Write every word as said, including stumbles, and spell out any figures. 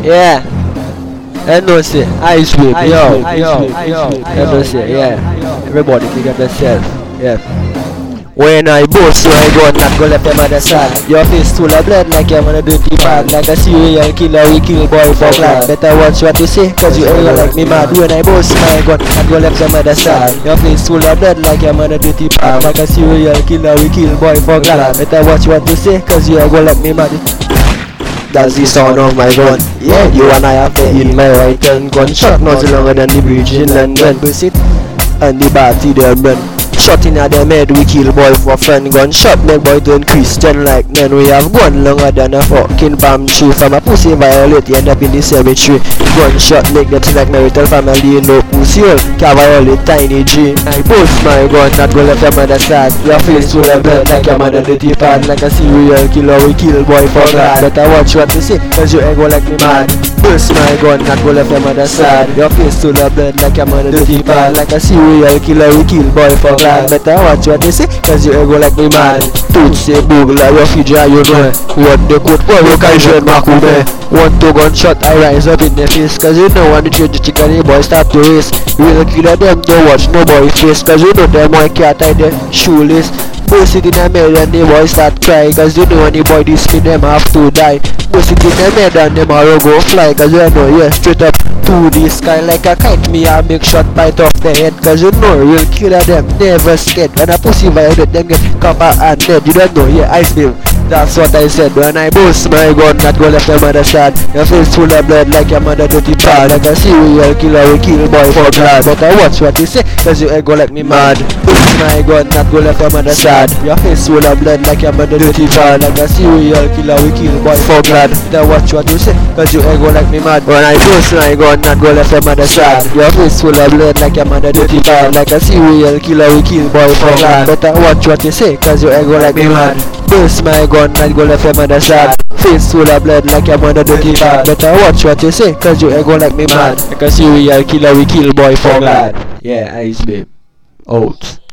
Yeah. I know say ice whip, yo, yo, yo. I know say, yeah. Everybody pick up themselves. Yeah. When I boast, so I go not go left them on the side. Your face full of blood like you're gonna do the bad. Like a serial killer, we kill boy for glad. Better watch what you say, cause you ain't like me mad. When I boast, my gun not go left them on the side. Your face full of blood like you're gonna do the bad. Like a serial killer, we kill boy for glad. Better watch what you say, cause you ain't go like me mad. That's the sound of my gun. Yeah, you and I have the in my right hand. Gunshot nothing longer than the bridge in London. Push it and the party there burn. Shot in at them head, we kill boy for friend. Gunshot make boy turn Christian like men. We have gun longer than a fucking palm tree. From a pussy violate, you end up in the cemetery. Gunshot make them see like marital family. No pussy hole, can violate tiny G. I post my gun, not go left your mother side. Your face full of blood like your mother dirty pad. Like a serial killer, we kill boy for glad. Better watch what you say, cause you ain't go like me mad. Burst my gun, not go left your mother side. Your face full of blood like your mother dirty pad. Like a serial killer, we kill boy for glad. Better watch what they say, cause you ain't go like me man. Tooth say boogla, your feet dry, you know. What the coat for, you can dread my coupe. One two gunshot, I rise up in the face. Cause you know when the change the chicken, the boy start to race. You will kill them, don't watch no boy face. Cause you know them boy can't tie their shoelace. Bust it in the head and the boy start cry. Cause you know when the boy this spin them have to die. Bust it in the head and them arrow go fly. Cause you know, yeah, straight up to the sky like a kite. Me I make shot bite off the head. Cause you know real killer them never scared. When a pussy violate them get cover and dead. You don't know, yeah, ice bill. That's what I said. When I boost my gun, not go left your mother side. Your face full of blood like your mother dirty pad. Like a serial killer, we kill boy for glad. But I watch what you say, cause you ain't go like me mad. Boost my gun, not go left your mother side. Your face full of blood like your mother dirty pad. Like a serial killer, we kill boy for glad. Better watch what you say, cause you ain't go like me mad. When I boost my gun, not go left your mother side. Your face full of blood like your mother dirty pad. Like a serial killer, we kill boy for glad. Better watch what you say, cause you ain't go like me mad. Burst my gun and go left your mother side. Face full of blood like your mother dirty bad. Better watch what you say, cause you ain't go like me mad. Like a serial killer, we kill boy for glad. Yeah, ice babe. Out.